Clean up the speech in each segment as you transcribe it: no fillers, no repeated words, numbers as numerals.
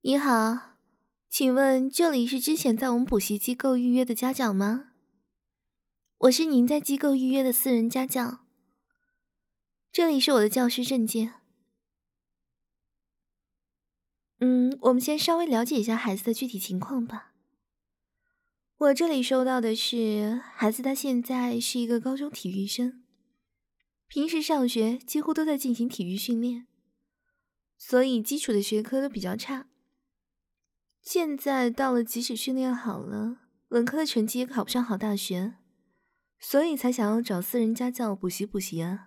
你好，请问这里是之前在我们补习机构预约的家教吗？我是您在机构预约的私人家教，这里是我的教师证件。我们先稍微了解一下孩子的具体情况吧。我这里收到的是，孩子他现在是一个高中体育生，平时上学几乎都在进行体育训练，所以基础的学科都比较差。现在到了即使训练好了，文科的成绩也考不上好大学，所以才想要找私人家教补习啊。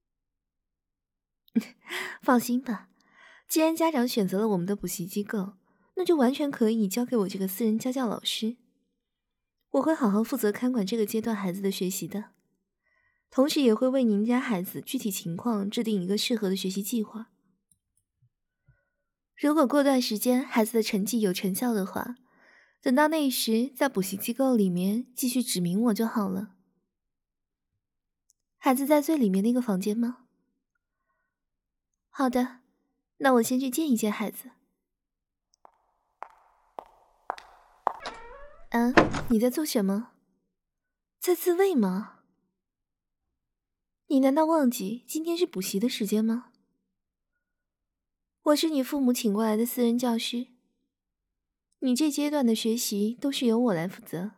放心吧，既然家长选择了我们的补习机构，那就完全可以交给我这个私人家教老师。我会好好负责看管这个阶段孩子的学习的，同时也会为您家孩子具体情况制定一个适合的学习计划。如果过段时间孩子的成绩有成效的话，等到那时在补习机构里面继续指明我就好了。孩子在最里面那个房间吗？好的，那我先去见一见孩子。你在做什么？在自慰吗？你难道忘记今天是补习的时间吗？我是你父母请过来的私人教师，你这阶段的学习都是由我来负责。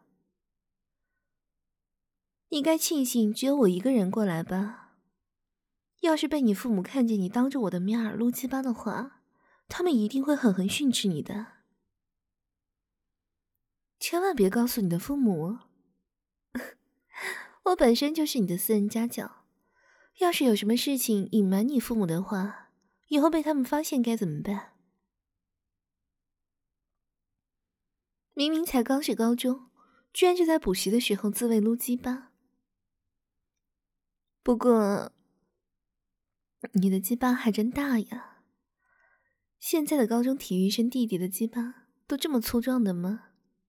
你该庆幸只有我一个人过来吧？要是被你父母看见你当着我的面撸鸡巴的话，他们一定会狠狠训斥你的。千万别告诉你的父母我本身就是你的私人家教，要是有什么事情隐瞒你父母的话，以后被他们发现该怎么办？明明才刚是高中，居然就在补习的时候自慰撸鸡巴。不过你的鸡巴还真大呀，现在的高中体育生弟弟的鸡巴都这么粗壮的吗？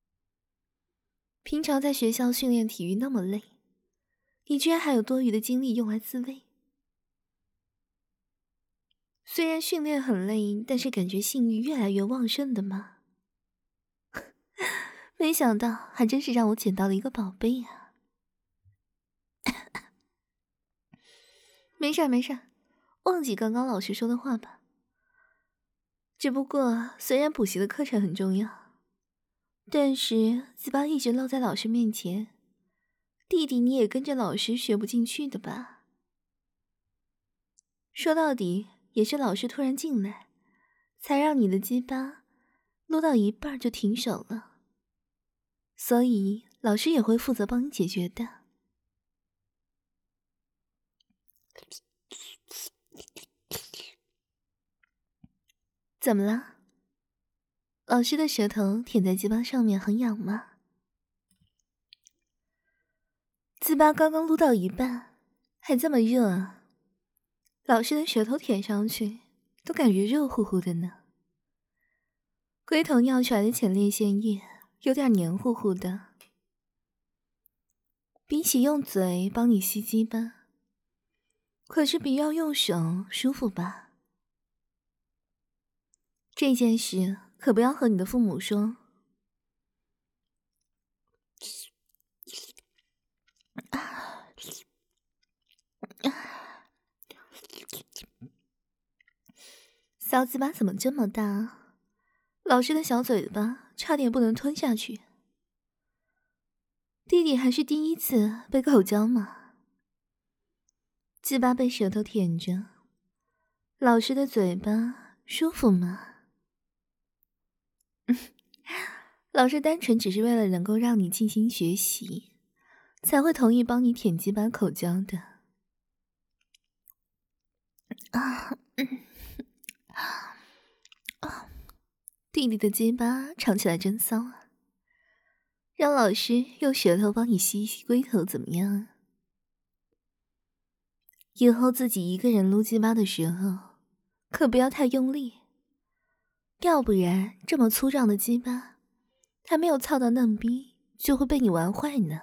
平常在学校训练体育那么累，你居然还有多余的精力用来自慰。虽然训练很累，但是感觉性欲越来越旺盛的嘛。没想到还真是让我捡到了一个宝贝啊。没事没事，忘记刚刚老师说的话吧。只不过虽然补习的课程很重要，但是鸡巴一直露在老师面前，弟弟你也跟着老师学不进去的吧？说到底也是老师突然进来，才让你的鸡巴撸到一半就停手了，所以老师也会负责帮你解决的。怎么了？老师的舌头舔在鸡巴上面很痒吗？鸡巴刚刚撸到一半，还这么热啊！老师的舌头舔上去，都感觉热乎乎的呢。龟头尿出来的前列腺液有点黏糊糊的，比起用嘴帮你吸鸡巴，可是比要用手舒服吧？这件事可不要和你的父母说。小鸡巴怎么这么大？老师的小嘴巴差点不能吞下去。弟弟还是第一次被口交嘛，鸡巴被舌头舔着，老师的嘴巴舒服吗？老师单纯只是为了能够让你进行学习，才会同意帮你舔鸡巴口交的。弟弟的鸡巴尝起来真骚啊，让老师用舌头帮你吸一吸龟头怎么样啊？以后自己一个人撸鸡巴的时候，可不要太用力，要不然这么粗壮的鸡巴，还没有操到嫩逼，就会被你玩坏呢。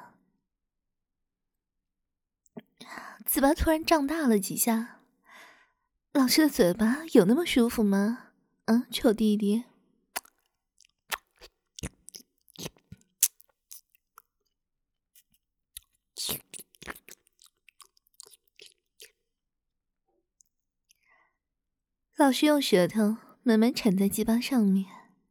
嘴巴突然胀大了几下，老师的嘴巴有那么舒服吗？臭弟弟， 老师用舌头慢慢缠在鸡巴上面，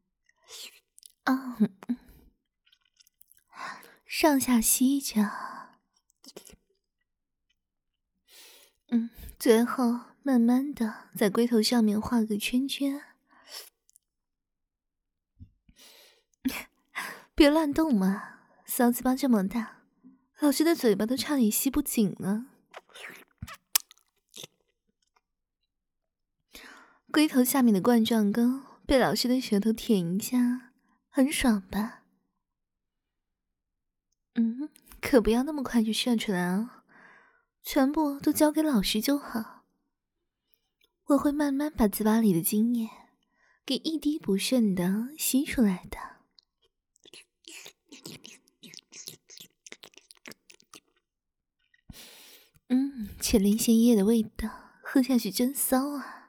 上下吸着，最后慢慢的在龟头上面画个圈圈。别乱动嘛，骚鸡巴这么大，老师的嘴巴都差点吸不紧了。龟头下面的冠状沟被老师的舌头舔一下，很爽吧？可不要那么快就射出来啊，全部都交给老师就好。我会慢慢把鸡巴里的精液给一滴不剩的吸出来的。前列腺液的味道，喝下去真骚啊！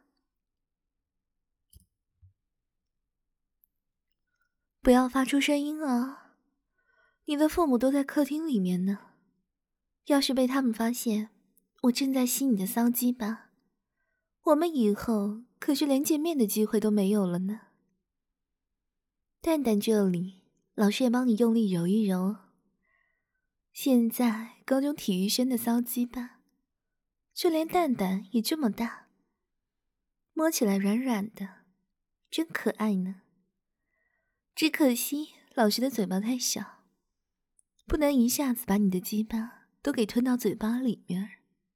不要发出声音啊！你的父母都在客厅里面呢，要是被他们发现我正在吸你的骚鸡巴，我们以后可是连见面的机会都没有了呢。蛋蛋这里，老师也帮你用力揉一揉。现在高中体育生的骚鸡巴，就连蛋蛋也这么大，摸起来软软的，真可爱呢。只可惜老师的嘴巴太小，不能一下子把你的鸡巴都给吞到嘴巴里面。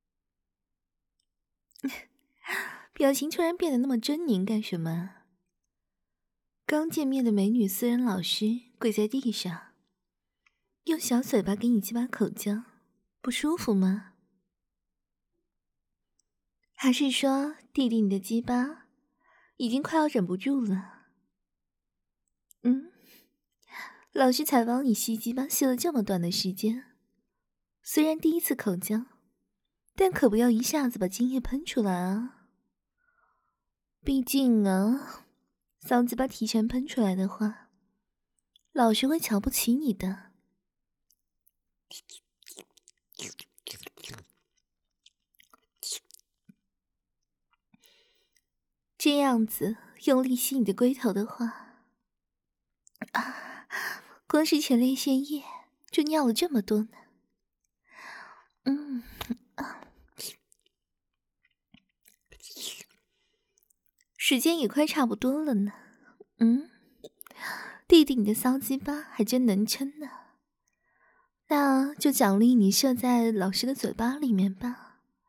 表情突然变得那么狰狞干什么？刚见面的美女私人老师跪在地上，用小嘴巴给你鸡巴口交，不舒服吗？还是说弟弟你的鸡巴已经快要忍不住了？老师才帮你吸鸡巴吸了这么短的时间，虽然第一次口交，但可不要一下子把精液喷出来啊！毕竟啊，骚鸡巴提前喷出来的话，老师会瞧不起你的。这样子用力吸你的龟头的话，光是前列腺液就尿了这么多呢。时间也快差不多了呢。弟弟你的骚鸡巴还真能撑呢，那就奖励你射在老师的嘴巴里面吧。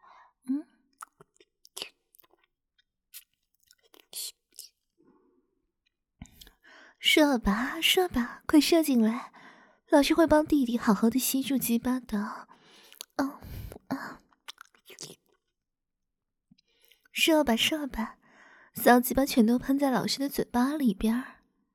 射吧射吧，快射进来，老师会帮弟弟好好的吸住鸡巴的。射吧射吧，骚鸡巴全都喷在老师的嘴巴里边儿。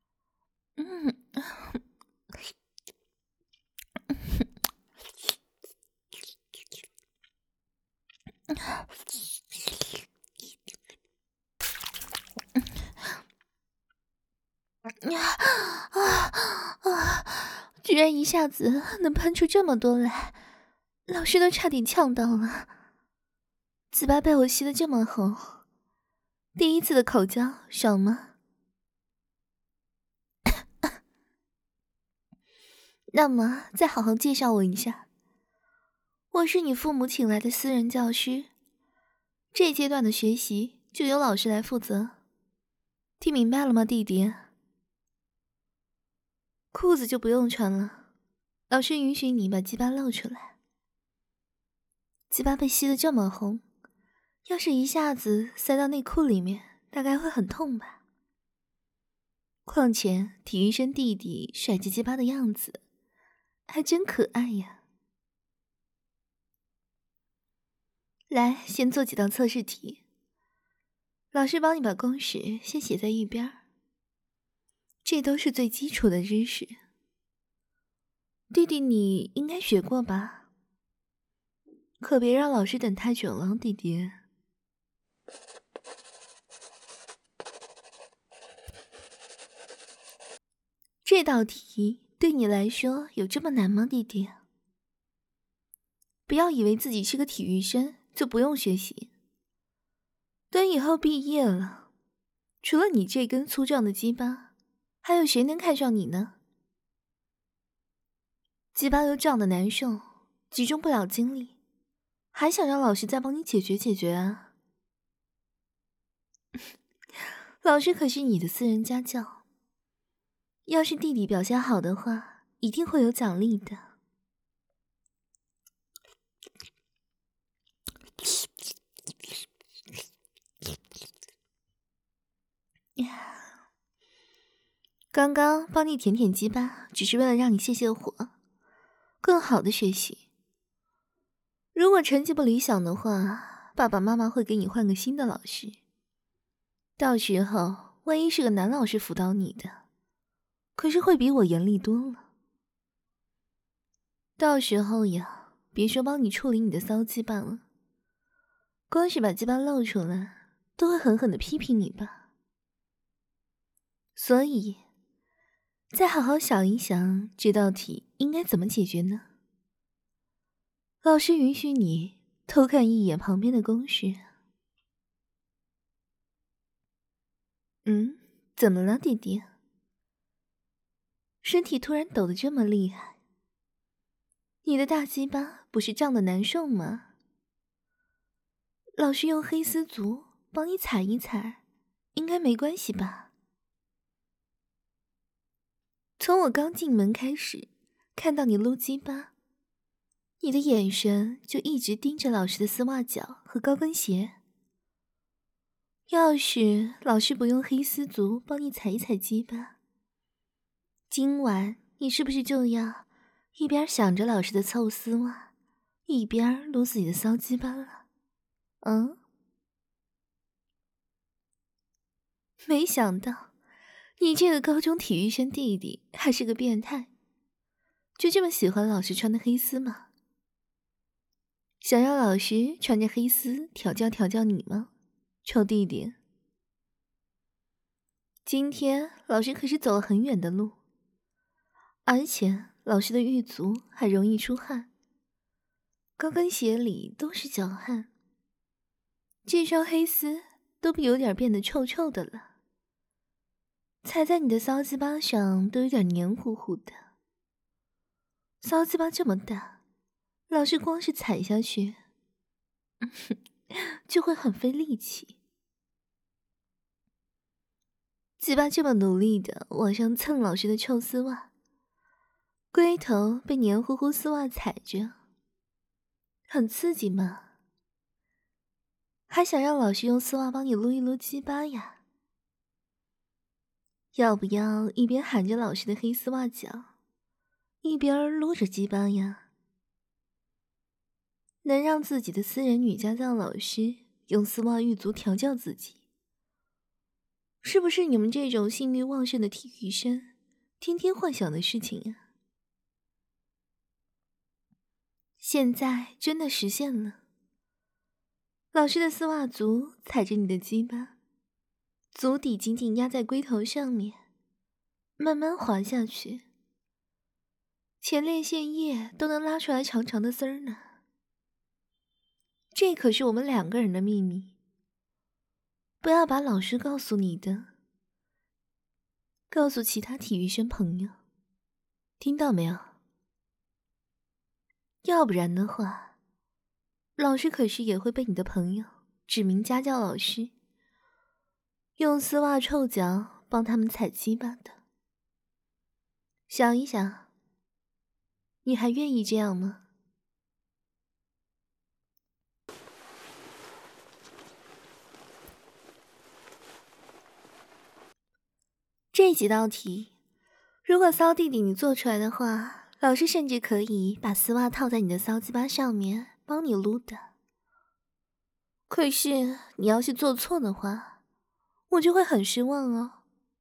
居然一下子能喷出这么多来，老师都差点呛到了。嘴巴被我吸得这么红，第一次的口交爽吗？那么再好好介绍我一下，我是你父母请来的私人教师，这阶段的学习就由老师来负责，听明白了吗，弟弟？裤子就不用穿了，老师允许你把鸡巴露出来。鸡巴被吸得这么红，要是一下子塞到内裤里面，大概会很痛吧。况且体育生弟弟甩着鸡巴的样子还真可爱呀。来，先做几道测试题，老师帮你把公式先写在一边，这都是最基础的知识，弟弟你应该学过吧？可别让老师等太久了，弟弟。这道题对你来说有这么难吗，弟弟？不要以为自己是个体育生就不用学习。 等以后毕业了，除了你这根粗壮的鸡巴，还有谁能看上你呢？鸡巴又胀得难受，集中不了精力，还想让老师再帮你解决啊？老师可是你的私人家教，要是弟弟表现好的话，一定会有奖励的。刚刚帮你舔舔鸡巴，只是为了让你泄火，更好的学习。如果成绩不理想的话，爸爸妈妈会给你换个新的老师。到时候万一是个男老师辅导你的，可是会比我严厉多了。到时候呀，别说帮你处理你的骚鸡巴了，光是把鸡巴露出来，都会狠狠的批评你吧。所以再好好想一想，这道题应该怎么解决呢？老师允许你偷看一眼旁边的公式。怎么了，弟弟？身体突然抖得这么厉害？你的大鸡巴不是胀得难受吗？老师用黑丝足帮你踩一踩，应该没关系吧？从我刚进门开始，看到你撸鸡巴，你的眼神就一直盯着老师的丝袜脚和高跟鞋。要是老师不用黑丝足帮你踩一踩鸡巴，今晚你是不是就要一边想着老师的臭丝袜，一边撸自己的骚鸡巴了？没想到你这个高中体育生弟弟还是个变态，就这么喜欢老师穿的黑丝吗？想让老师穿着黑丝调教你吗，臭弟弟？今天老师可是走了很远的路，而且老师的狱足还容易出汗，高跟鞋里都是脚汗，这双黑丝都有点变得臭臭的了，踩在你的骚鸡巴上都有点黏糊糊的。骚鸡巴这么大，老师光是踩下去就会很费力气。鸡巴这么努力的往上蹭老师的臭丝袜，龟头被黏糊糊丝袜踩着，很刺激吗？还想让老师用丝袜帮你撸一撸鸡巴呀？要不要一边喊着老师的黑丝袜脚，一边撸着鸡巴呀？能让自己的私人女家教老师用丝袜狱足调教自己，是不是你们这种性欲旺盛的体育生天天幻想的事情啊？现在真的实现了，老师的丝袜足踩着你的鸡巴，足底紧紧压在龟头上面，慢慢滑下去，前列腺液都能拉出来长长的丝儿呢。这可是我们2个人的秘密，不要把老师告诉你的告诉其他体育生朋友，听到没有？要不然的话，老师可是也会被你的朋友指名家教老师，用丝袜臭脚帮他们踩鸡巴的。想一想，你还愿意这样吗？这几道题，如果骚弟弟你做出来的话，老师甚至可以把丝袜套在你的骚鸡巴上面帮你撸的。可是你要是做错的话，我就会很失望哦。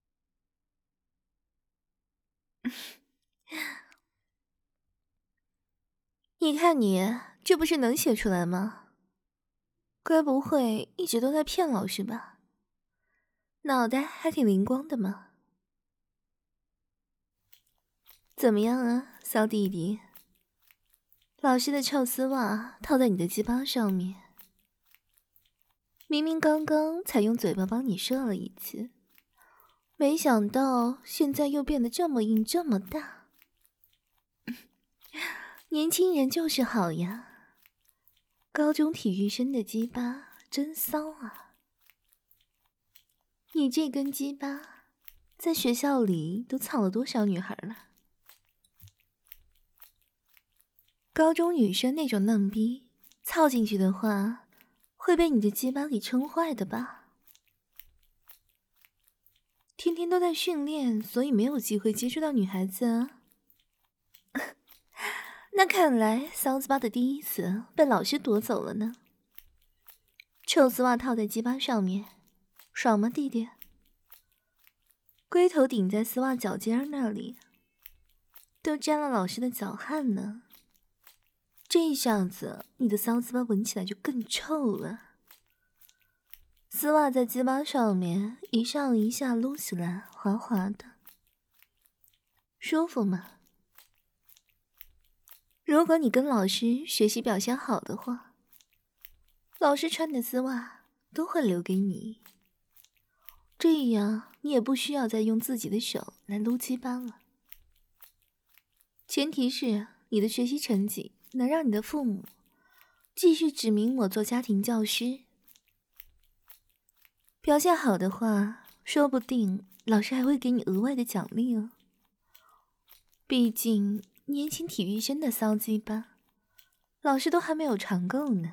你看你这不是能写出来吗？该不会一直都在骗老师吧？脑袋还挺灵光的嘛。怎么样啊，骚弟弟？老师的臭丝袜套在你的鸡巴上面， 明明刚刚才用嘴巴帮你射了一次，没想到现在又变得这么硬这么大。年轻人就是好呀，高中体育生的鸡巴真骚啊！你这根鸡巴在学校里都操了多少女孩了？高中女生那种嫩逼，操进去的话，会被你的鸡巴给撑坏的吧？天天都在训练，所以没有机会接触到女孩子啊。那看来骚子巴的第一次被老师夺走了呢。臭丝袜套在鸡巴上面，爽吗，弟弟？龟头顶在丝袜脚尖那里，都沾了老师的脚汗呢。这一下子，你的骚鸡巴闻起来就更臭了。丝袜在鸡巴上面一上一下撸起来，滑滑的，舒服吗？如果你跟老师学习表现好的话，老师穿的丝袜都会留给你，这样你也不需要再用自己的手来撸鸡巴了。前提是你的学习成绩能让你的父母继续指名我做家庭教师。表现好的话，说不定老师还会给你额外的奖励哦。毕竟年轻体育生的骚鸡巴，老师都还没有尝够呢。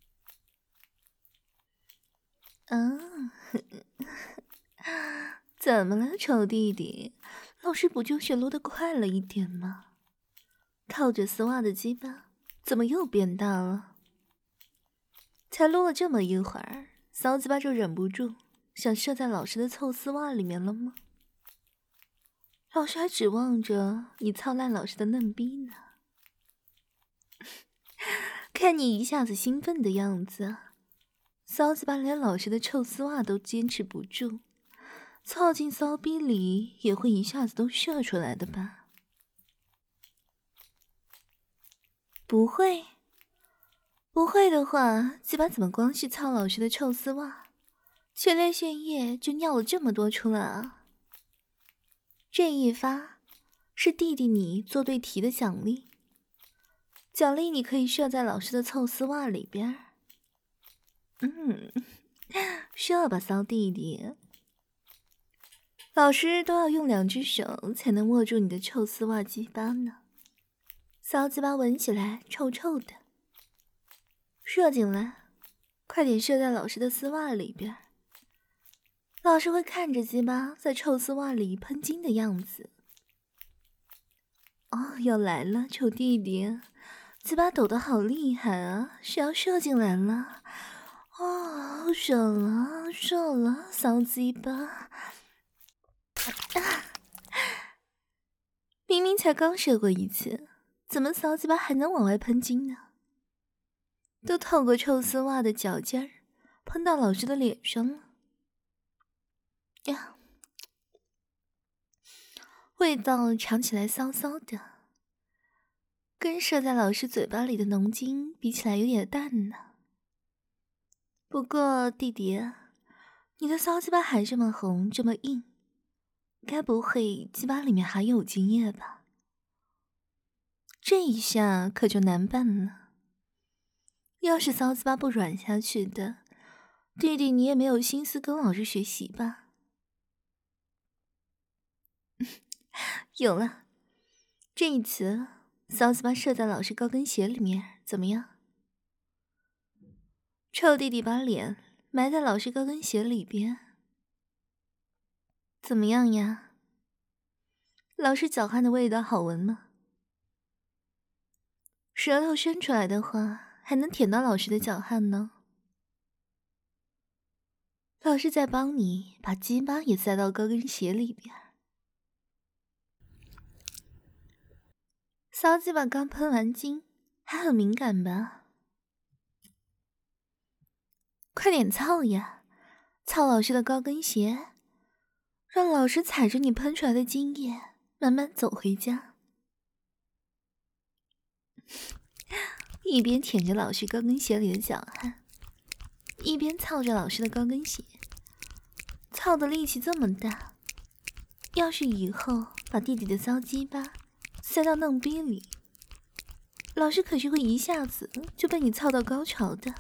怎么了，臭弟弟？老师不就是撸得快了一点吗？套着丝袜的鸡巴怎么又变大了？才撸了这么一会儿，骚鸡巴就忍不住想射在老师的臭丝袜里面了吗？老师还指望着你操烂老师的嫩逼呢。看你一下子兴奋的样子，骚鸡巴连老师的臭丝袜都坚持不住，操进骚逼里也会一下子都射出来的吧？不会，不会的话，鸡巴怎么光是操老师的臭丝袜，前列腺液就尿了这么多出来啊？这一发是弟弟你做对题的奖励，奖励你可以射在老师的臭丝袜里边。射吧，骚弟弟。老师都要用2只手才能握住你的臭丝袜鸡巴呢。骚鸡巴闻起来臭臭的，射进来，快点射在老师的丝袜里边。老师会看着鸡巴在臭丝袜里喷精的样子。哦，要来了，臭弟弟，鸡巴抖得好厉害啊，是要射进来了。哦，爽了，爽了，骚鸡巴！明明才刚射过一次，怎么骚鸡巴还能往外喷精呢？都透过臭丝袜的脚尖儿，喷到老师的脸上了。呀，味道尝起来骚骚的，跟射在老师嘴巴里的浓精比起来有点淡呢。不过弟弟，你的骚鸡巴还这么红这么硬，该不会鸡巴里面还有精液吧？这一下可就难办了。要是骚鸡巴不软下去的，弟弟你也没有心思跟老师学习吧？有了，这一次骚鸡巴射在老师高跟鞋里面怎么样？臭弟弟把脸埋在老师高跟鞋里边，怎么样呀？老师脚汗的味道好闻吗？舌头伸出来的话，还能舔到老师的脚汗呢。老师在帮你把鸡巴也塞到高跟鞋里边。骚鸡巴刚喷完精，还很敏感吧？快点操呀！操老师的高跟鞋，让老师踩着你喷出来的精液慢慢走回家。一边舔着老师高跟鞋里的脚汗， 一边操着老师的高跟鞋，操的力气这么大，要是以后把弟弟的骚鸡巴塞到嫩逼里，老师可是会一下子就被你操到高潮的。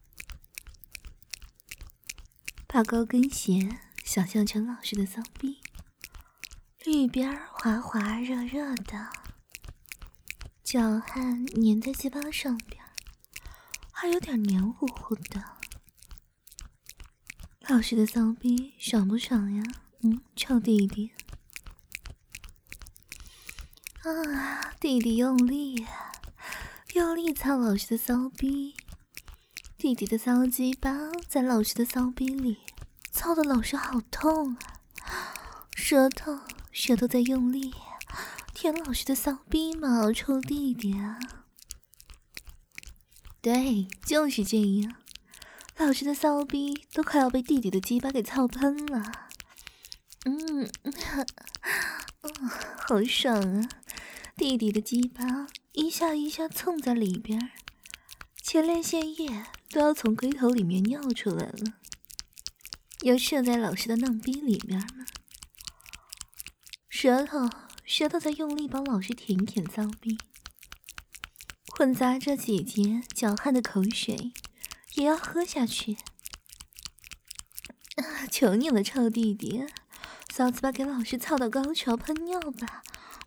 把高跟鞋想象成老师的骚逼，里边滑滑热热的，脚汗粘在鸡巴上边，还有点黏糊糊的。老师的骚逼爽不爽呀？臭弟弟啊！弟弟用力操老师的骚逼，弟弟的骚鸡巴在老师的骚逼里操的老师好痛啊！舌头在用力舔老师的骚逼嘛，臭弟弟啊！对，就是这样，老师的骚逼都快要被弟弟的鸡巴给操喷了。好爽啊！弟弟的鸡巴一下一下蹭在里边，前列腺液都要从龟头里面尿出来了，要射在老师的嫩逼里面呢。舌头在用力帮老师舔一舔骚逼，混杂着姐姐搅拌的口水也要喝下去。求你了，臭弟弟，骚鸡巴给老师操到高潮喷尿吧！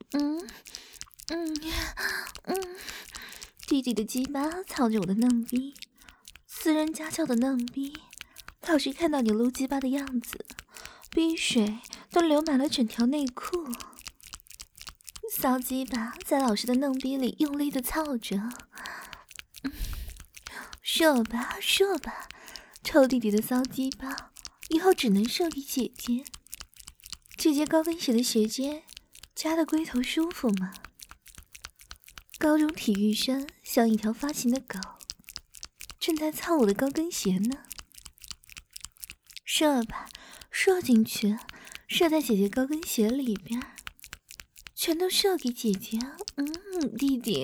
弟弟的鸡巴操着我的嫩逼，私人家教的嫩逼，老师看到你撸鸡巴的样子，逼水都流满了整条内裤。骚鸡巴在老师的嫩逼里用力的操着，射吧，臭弟弟的骚鸡巴以后只能射给姐姐。姐姐高跟鞋的鞋尖夹的龟头舒服吗？高中体育生像一条发情的狗，正在操我的高跟鞋呢。射吧，射进去，射在姐姐高跟鞋里边，全都射给姐姐。弟弟。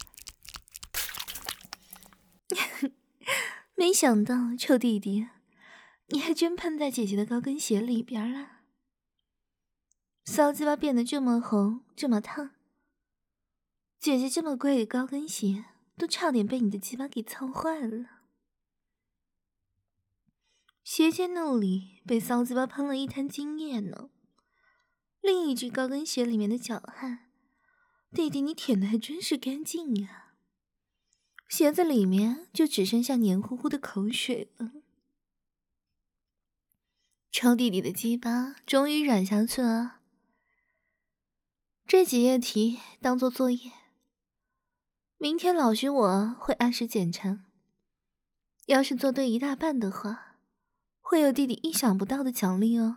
没想到，臭弟弟，你还真喷在姐姐的高跟鞋里边了。骚鸡巴变得这么红，这么烫，姐姐这么贵的高跟鞋都差点被你的鸡巴给操坏了。鞋尖那里被骚鸡巴喷了一滩精液呢，另一只高跟鞋里面的脚汗，弟弟你舔的还真是干净呀，鞋子里面就只剩下黏糊糊的口水了。臭弟弟的鸡巴终于软下去了。这几页题当做作业，明天老师我会按时检查，要是做对一大半的话，会有弟弟意想不到的奖励哦。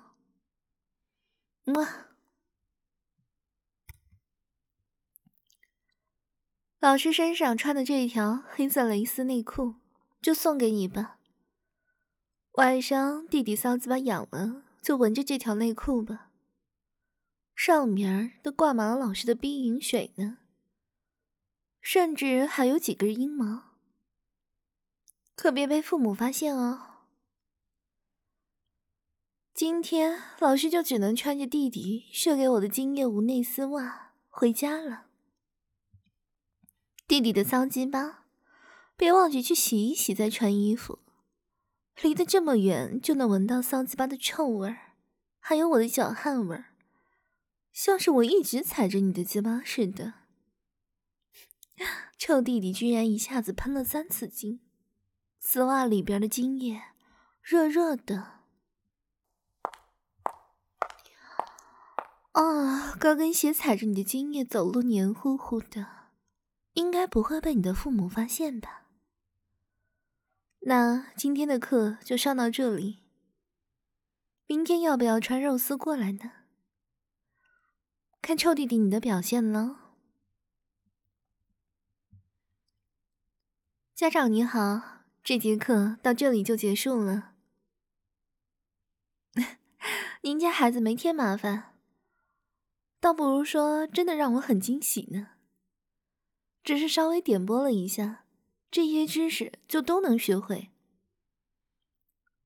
老师身上穿的这一条黑色蕾丝内裤就送给你吧，晚上弟弟骚鸡巴痒了就闻着这条内裤吧，上面都挂满了老师的逼饮水呢，甚至还有几根阴毛，可别被父母发现哦。今天老师就只能穿着弟弟射给我的精液无内丝袜回家了。弟弟的骚鸡巴，别忘记去洗一洗再穿衣服，离得这么远就能闻到骚鸡巴的臭味儿，还有我的脚汗味儿，像是我一直踩着你的鸡巴似的。臭弟弟居然一下子喷了3次精，丝袜里边的精液热热的。高跟鞋踩着你的精液走路黏糊糊的，应该不会被你的父母发现吧？那今天的课就上到这里，明天要不要穿肉丝过来呢？看臭弟弟你的表现了。家长你好，这节课到这里就结束了。您家孩子没添麻烦，倒不如说真的让我很惊喜呢。只是稍微点拨了一下，这些知识就都能学会。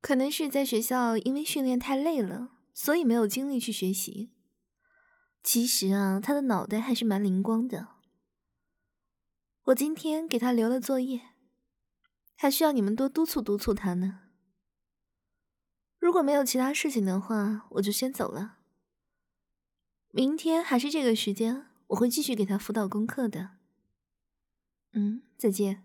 可能是在学校因为训练太累了，所以没有精力去学习。其实啊，他的脑袋还是蛮灵光的。我今天给他留了作业，还需要你们多督促督促他呢。如果没有其他事情的话，我就先走了。明天还是这个时间，我会继续给他辅导功课的。再见。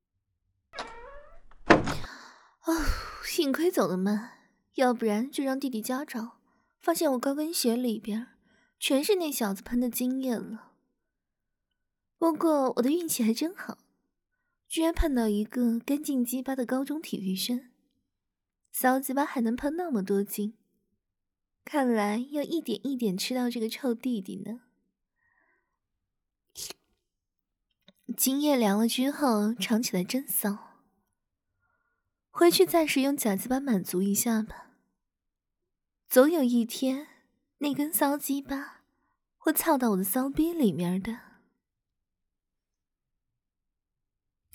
幸亏走得慢，要不然就让弟弟家长发现我高跟鞋里边全是那小子喷的精液了。不过我的运气还真好，居然碰到一个干净鸡巴的高中体育生，骚鸡巴还能喷那么多精，看来要一点一点吃到这个臭弟弟呢。精液凉了之后，尝起来真骚。回去暂时用假鸡巴满足一下吧，总有一天那根骚鸡巴会操到我的骚逼里面的。